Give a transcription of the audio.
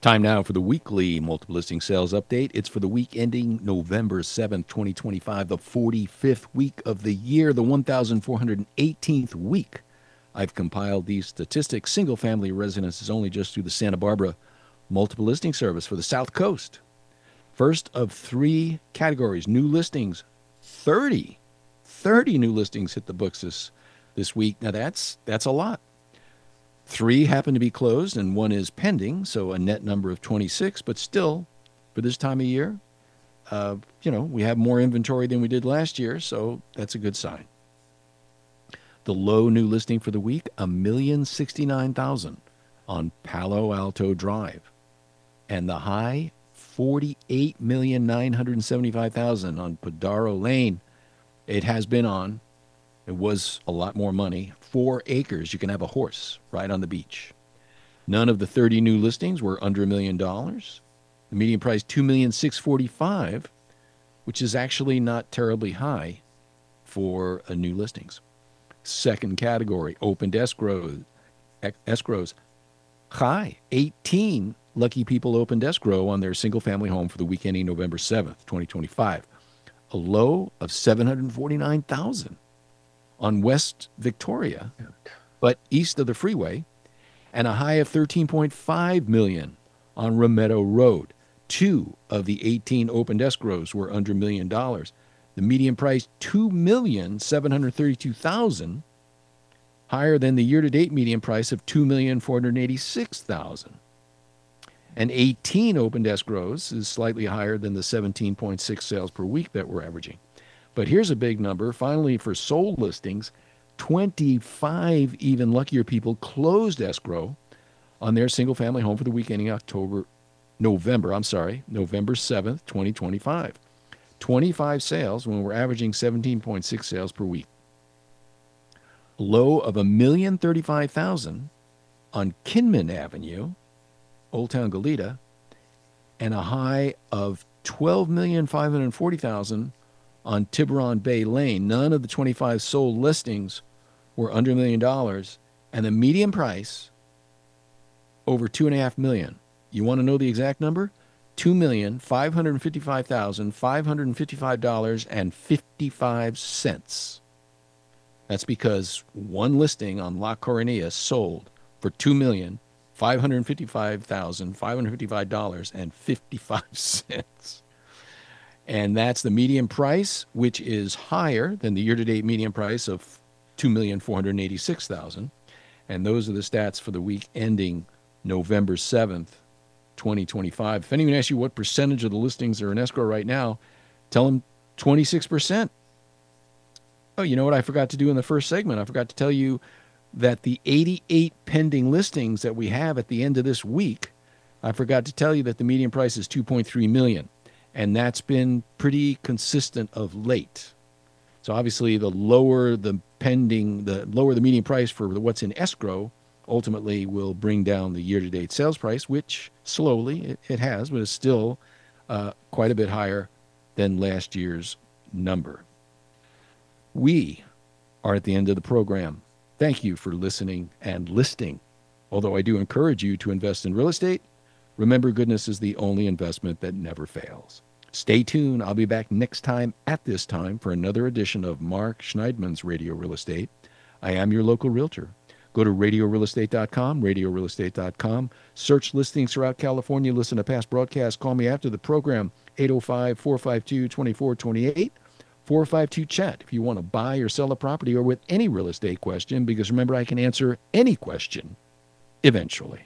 Time now for the weekly multiple listing sales update. It's for the week ending November 7th, 2025, the 45th week of the year, the 1,418th week. I've compiled these statistics. Single family residences only just through the Santa Barbara multiple listing service for the South Coast. First of three categories, new listings, 30. 30 new listings hit the books this week. Now that's a lot. Three happen to be closed and one is pending, so a net number of 26, but still, for this time of year, we have more inventory than we did last year, so that's a good sign. The low new listing for the week, 1,069,000 on Palo Alto Drive. And the high, 48,975,000 on Padaro Lane. It has been on. It was a lot more money. 4 acres. You can have a horse right on the beach. None of the 30 new listings were under $1 million. The median price, $2,645,000, which is actually not terribly high for new listings. Second category, opened escrows. High, 18 lucky people opened escrow on their single-family home for the week ending November 7th, 2025. A low of 749,000 on West Victoria, but east of the freeway, and a high of 13.5 million on Rometto Road. 2 of the 18 opened escrows were under $1 million. The median price, $2,732,000, higher than the year-to-date median price of $2,486,000. And 18 opened escrows is slightly higher than the 17.6 sales per week that we're averaging. But here's a big number. Finally, for sold listings, 25 even luckier people closed escrow on their single-family home for the week ending November 7th, 2025. 25 sales when we're averaging 17.6 sales per week. A low of $1,035,000 on Kinman Avenue, Old Town Goleta, and a high of $12,540,000 on Tiburon Bay Lane. None of the 25 sold listings were under $1 million, and the median price over $2.5 million. You want to know the exact number? $2,555,555.55. That's because one listing on La Coronilla sold for $2,555,555.55. And that's the median price, which is higher than the year-to-date median price of $2,486,000. And those are the stats for the week ending November 7th, 2025. If anyone asks you what percentage of the listings are in escrow right now, tell them 26%. Oh, you know what I forgot to do in the first segment? I forgot to tell you that the 88 pending listings that we have at the end of this week, I forgot to tell you that the median price is $2.3 million. And that's been pretty consistent of late. So obviously, the lower the median price for what's in escrow, ultimately will bring down the year-to-date sales price, which slowly it has, but is still quite a bit higher than last year's number. We are at the end of the program. Thank you for listening and listing. Although I do encourage you to invest in real estate, remember, goodness is the only investment that never fails. Stay tuned. I'll be back next time at this time for another edition of Mark Schneidman's Radio Real Estate. I am your local realtor. Go to radiorealestate.com, radiorealestate.com. Search listings throughout California. Listen to past broadcasts. Call me after the program, 805-452-2428, 452-CHAT if you want to buy or sell a property or with any real estate question, because remember, I can answer any question eventually.